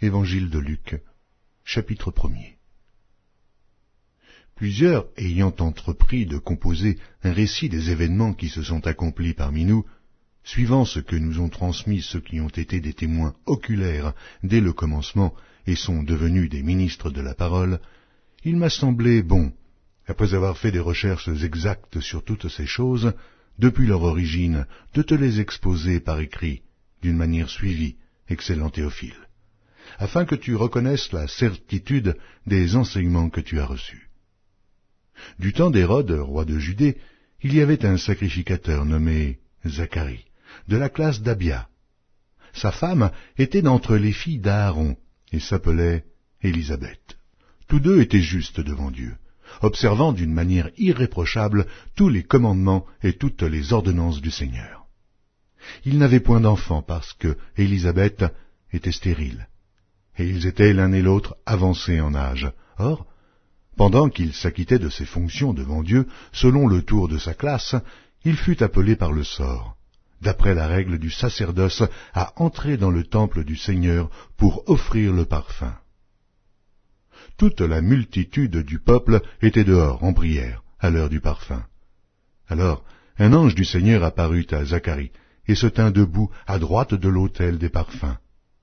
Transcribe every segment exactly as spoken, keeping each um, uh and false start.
Évangile de Luc, chapitre premier. Plusieurs, ayant entrepris de composer un récit des événements qui se sont accomplis parmi nous, suivant ce que nous ont transmis ceux qui ont été des témoins oculaires dès le commencement et sont devenus des ministres de la parole, il m'a semblé bon, après avoir fait des recherches exactes sur toutes ces choses, depuis leur origine, de te les exposer par écrit, d'une manière suivie, excellent Théophile, afin que tu reconnaisses la certitude des enseignements que tu as reçus. Du temps d'Hérode, roi de Judée, il y avait un sacrificateur nommé Zacharie, de la classe d'Abia. Sa femme était d'entre les filles d'Aaron, et s'appelait Élisabeth. Tous deux étaient justes devant Dieu, observant d'une manière irréprochable tous les commandements et toutes les ordonnances du Seigneur. Ils n'avaient point d'enfant parce que Élisabeth était stérile, et ils étaient l'un et l'autre avancés en âge. Or, pendant qu'il s'acquittait de ses fonctions devant Dieu, selon le tour de sa classe, il fut appelé par le sort, d'après la règle du sacerdoce, à entrer dans le temple du Seigneur pour offrir le parfum. Toute la multitude du peuple était dehors en prière, à l'heure du parfum. Alors, un ange du Seigneur apparut à Zacharie, et se tint debout à droite de l'autel des parfums.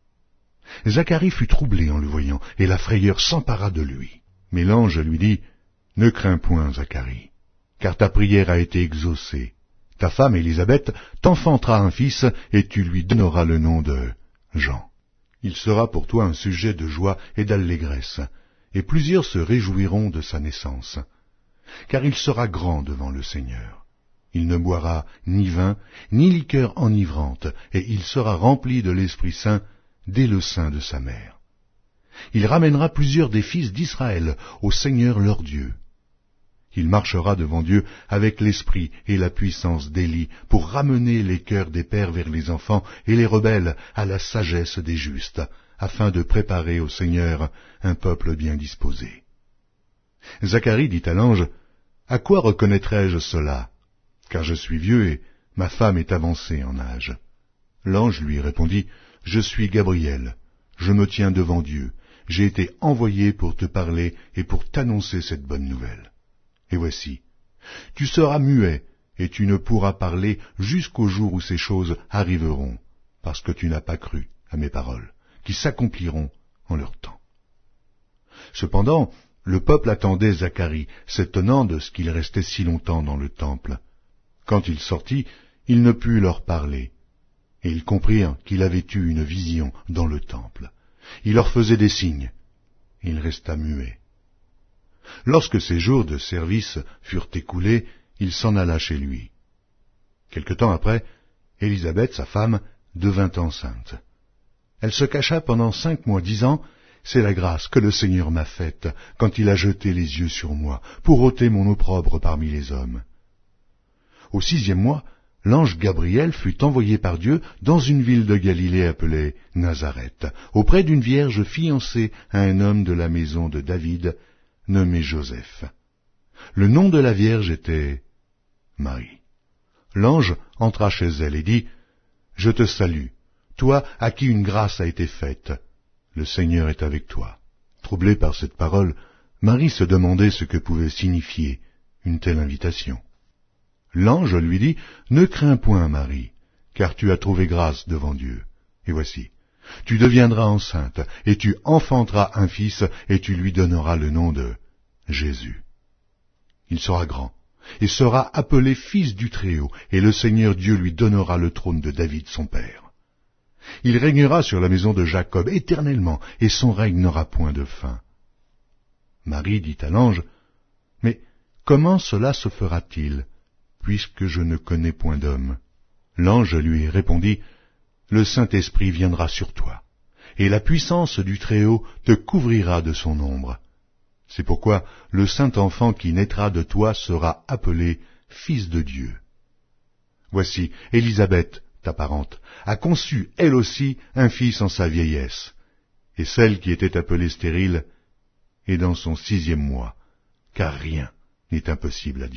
Zacharie fut troublé en le voyant, et la frayeur s'empara de lui. Mais l'ange lui dit, « Ne crains point, Zacharie, car ta prière a été exaucée. Ta femme Élisabeth t'enfantera un fils, et tu lui donneras le nom de Jean. Il sera pour toi un sujet de joie et d'allégresse, et plusieurs se réjouiront de sa naissance, car il sera grand devant le Seigneur. Il ne boira ni vin, ni liqueur enivrante, et il sera rempli de l'Esprit Saint dès le sein de sa mère. Il ramènera plusieurs des fils d'Israël au Seigneur leur Dieu. Il marchera devant Dieu avec l'esprit et la puissance d'Élie pour ramener les cœurs des pères vers les enfants et les rebelles à la sagesse des justes, afin de préparer au Seigneur un peuple bien disposé. » Zacharie dit à l'ange, « À quoi reconnaîtrai-je cela? Car je suis vieux et ma femme est avancée en âge. » L'ange lui répondit, « Je suis Gabriel, je me tiens devant Dieu. J'ai été envoyé pour te parler et pour t'annoncer cette bonne nouvelle. Et voici, tu seras muet et tu ne pourras parler jusqu'au jour où ces choses arriveront, parce que tu n'as pas cru à mes paroles, qui s'accompliront en leur temps. » Cependant, le peuple attendait Zacharie, s'étonnant de ce qu'il restait si longtemps dans le temple. Quand il sortit, il ne put leur parler, et ils comprirent qu'il avait eu une vision dans le temple. Il leur faisait des signes, et il resta muet. Lorsque ses jours de service furent écoulés, il s'en alla chez lui. Quelque temps après, Élisabeth, sa femme, devint enceinte. Elle se cacha pendant cinq mois, disant, « C'est la grâce que le Seigneur m'a faite quand il a jeté les yeux sur moi, pour ôter mon opprobre parmi les hommes. » Au sixième mois, l'ange Gabriel fut envoyé par Dieu dans une ville de Galilée appelée Nazareth, auprès d'une vierge fiancée à un homme de la maison de David, nommé Joseph. Le nom de la vierge était Marie. L'ange entra chez elle et dit, « Je te salue, toi à qui une grâce a été faite. Le Seigneur est avec toi. » Troublée par cette parole, Marie se demandait ce que pouvait signifier une telle invitation. L'ange lui dit, « Ne crains point, Marie, car tu as trouvé grâce devant Dieu. Et voici, tu deviendras enceinte, et tu enfanteras un fils, et tu lui donneras le nom de Jésus. Il sera grand, et sera appelé Fils du Très-Haut, et le Seigneur Dieu lui donnera le trône de David son père. Il régnera sur la maison de Jacob éternellement, et son règne n'aura point de fin. » Marie dit à l'ange, « Mais comment cela se fera-t-il, puisque je ne connais point d'homme? » L'ange lui répondit, « Le Saint-Esprit viendra sur toi, et la puissance du Très-Haut te couvrira de son ombre. C'est pourquoi le Saint-Enfant qui naîtra de toi sera appelé Fils de Dieu. Voici, Élisabeth, ta parente, a conçu elle aussi un fils en sa vieillesse, et celle qui était appelée stérile est dans son sixième mois, car rien n'est impossible à Dieu. »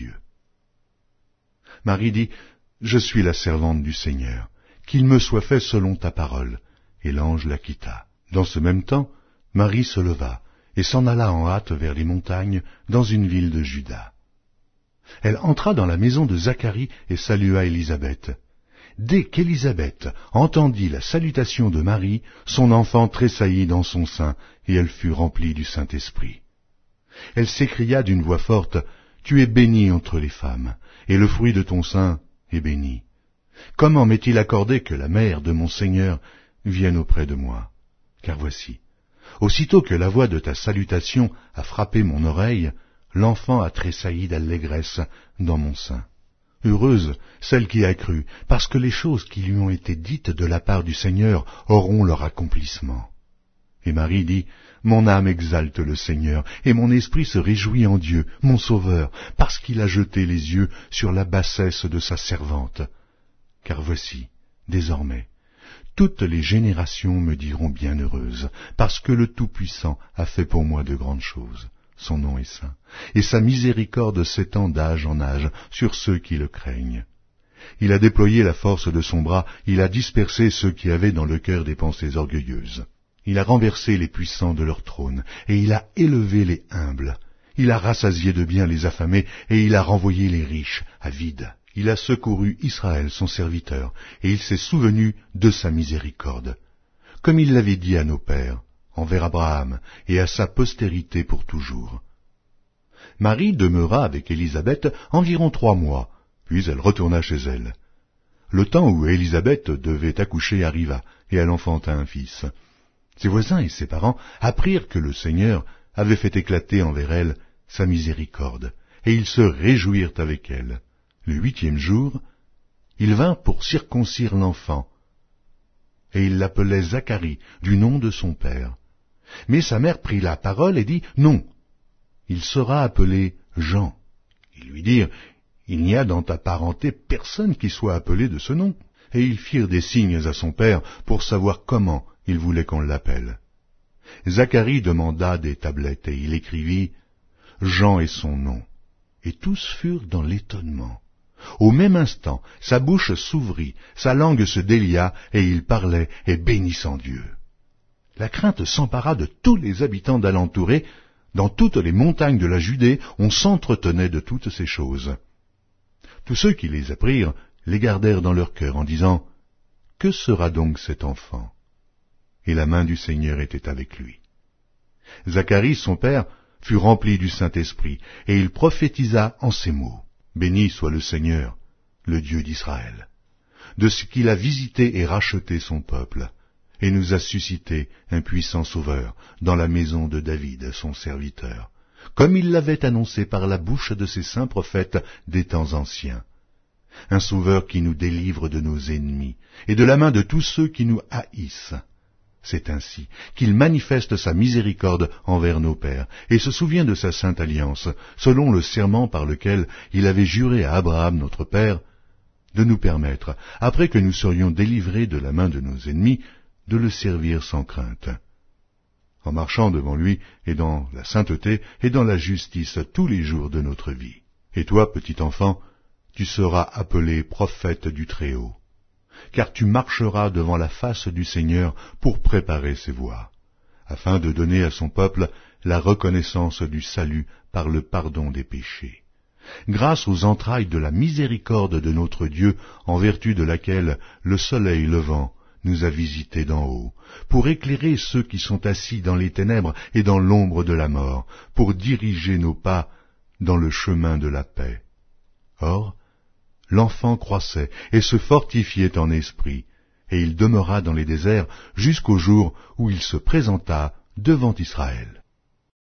Marie dit, « Je suis la servante du Seigneur, qu'il me soit fait selon ta parole. » Et l'ange la quitta. Dans ce même temps, Marie se leva et s'en alla en hâte vers les montagnes, dans une ville de Juda. Elle entra dans la maison de Zacharie et salua Élisabeth. Dès qu'Élisabeth entendit la salutation de Marie, son enfant tressaillit dans son sein, et elle fut remplie du Saint-Esprit. Elle s'écria d'une voix forte, « Tu es bénie entre les femmes, et le fruit de ton sein est béni. Comment m'est-il accordé que la mère de mon Seigneur vienne auprès de moi? Car voici, aussitôt que la voix de ta salutation a frappé mon oreille, l'enfant a tressailli d'allégresse dans mon sein. Heureuse celle qui a cru, parce que les choses qui lui ont été dites de la part du Seigneur auront leur accomplissement. » Et Marie dit, « Mon âme exalte le Seigneur, et mon esprit se réjouit en Dieu, mon Sauveur, parce qu'il a jeté les yeux sur la bassesse de sa servante. Car voici, désormais, toutes les générations me diront bienheureuse, parce que le Tout-Puissant a fait pour moi de grandes choses. Son nom est saint, et sa miséricorde s'étend d'âge en âge sur ceux qui le craignent. Il a déployé la force de son bras, il a dispersé ceux qui avaient dans le cœur des pensées orgueilleuses. Il a renversé les puissants de leur trône, et il a élevé les humbles. Il a rassasié de biens les affamés, et il a renvoyé les riches à vide. Il a secouru Israël, son serviteur, et il s'est souvenu de sa miséricorde, comme il l'avait dit à nos pères, envers Abraham et à sa postérité pour toujours. Marie demeura avec Élisabeth environ trois mois, puis elle retourna chez elle. Le temps où Élisabeth devait accoucher arriva, et elle enfanta un fils. Ses voisins et ses parents apprirent que le Seigneur avait fait éclater envers elle sa miséricorde, et ils se réjouirent avec elle. Le huitième jour, ils vinrent pour circoncire l'enfant, et ils l'appelaient Zacharie, du nom de son père. Mais sa mère prit la parole et dit, « Non, il sera appelé Jean. » Ils lui dirent, « Il n'y a dans ta parenté personne qui soit appelé de ce nom. » Et ils firent des signes à son père pour savoir comment il voulait qu'on l'appelle. Zacharie demanda des tablettes et il écrivit, « Jean est son nom. » Et tous furent dans l'étonnement. Au même instant, sa bouche s'ouvrit, sa langue se délia, et il parlait et bénissant Dieu. La crainte s'empara de tous les habitants d'alentour. Dans toutes les montagnes de la Judée, on s'entretenait de toutes ces choses. Tous ceux qui les apprirent les gardèrent dans leur cœur en disant, « Que sera donc cet enfant ?» Et la main du Seigneur était avec lui. Zacharie, son père, fut rempli du Saint-Esprit, et il prophétisa en ces mots, « Béni soit le Seigneur, le Dieu d'Israël, de ce qu'il a visité et racheté son peuple, et nous a suscité un puissant sauveur dans la maison de David, son serviteur, comme il l'avait annoncé par la bouche de ses saints prophètes des temps anciens. Un sauveur qui nous délivre de nos ennemis et de la main de tous ceux qui nous haïssent. C'est ainsi qu'il manifeste sa miséricorde envers nos pères et se souvient de sa sainte alliance, selon le serment par lequel il avait juré à Abraham notre père, de nous permettre, après que nous serions délivrés de la main de nos ennemis, de le servir sans crainte, en marchant devant lui et dans la sainteté et dans la justice tous les jours de notre vie. Et toi, petit enfant, tu seras appelé prophète du Très-Haut, car tu marcheras devant la face du Seigneur pour préparer ses voies, afin de donner à son peuple la reconnaissance du salut par le pardon des péchés, grâce aux entrailles de la miséricorde de notre Dieu, en vertu de laquelle le soleil levant nous a visités d'en haut, pour éclairer ceux qui sont assis dans les ténèbres et dans l'ombre de la mort, pour diriger nos pas dans le chemin de la paix. Or, l'enfant croissait et se fortifiait en esprit, et il demeura dans les déserts jusqu'au jour où il se présenta devant Israël.